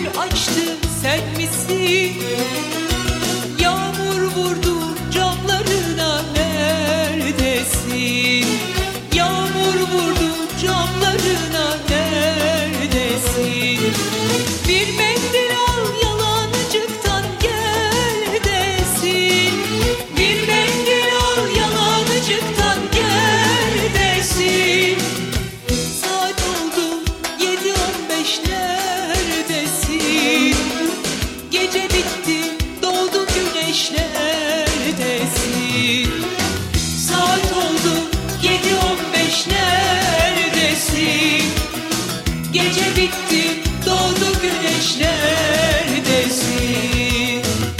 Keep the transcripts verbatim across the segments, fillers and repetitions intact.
açtı, sen misin? Yağmur vurdu camlarına, neredesin? Yağmur vurdu camlarına, neredesin? Bir mendil al, yalancıktan gel desin. Bir mendil al, yalancıktan gel desin. Saat oldu yedi on beş, neredesin? Gece bitti, doğdu güneş, neredesin? Saat oldu yedi on beş, neredesin? Gece bitti, doğdu güneş, neredesin?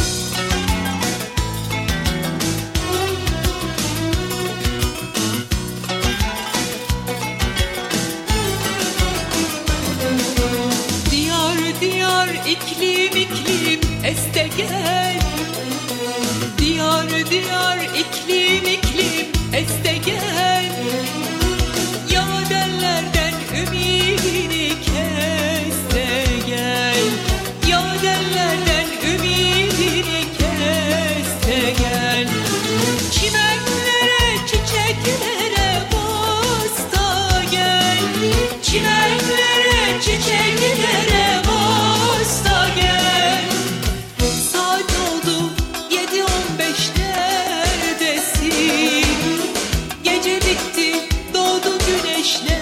Diyar diyar, iklim iklim, este gel. Diyar diyar, iklim iklim, este gel. Yadellerden ümidini kes de gel. Yadellerden ümidini kes de gel. Çimenlere, çiçeklere bas da gel. Çimenlere, çiçeklere bas da gel. Saat oldu yedi on beş, neredesin? Gece bitti, doğdu güneş,